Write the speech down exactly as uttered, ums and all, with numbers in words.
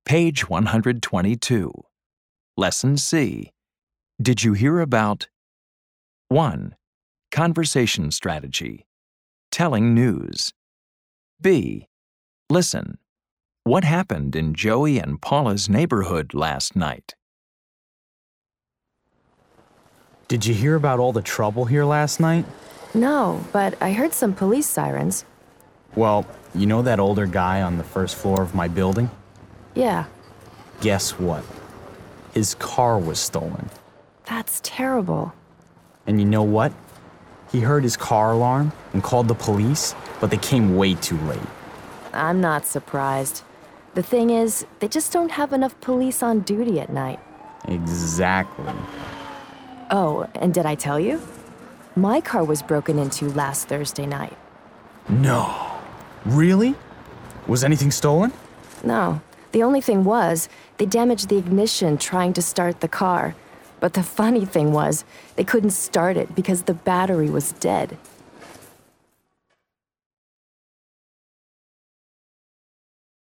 Page one hundred twenty-two. Lesson C. Did you hear about one. Conversation strategy. Telling news. B. Listen. What happened in Joey and Paula's neighborhood last night? Did you hear about all the trouble here last night? No, but I heard some police sirens. Well, you know that older guy on the first floor of my building? Yeah. Guess what? His car was stolen. That's terrible. And you know what? He heard his car alarm and called the police, but they came way too late. I'm not surprised. The thing is, they just don't have enough police on duty at night. Exactly. Oh, and did I tell you? My car was broken into last Thursday night. No. Really? Was anything stolen? No. The only thing was, they damaged the ignition trying to start the car. But the funny thing was, they couldn't start it because the battery was dead.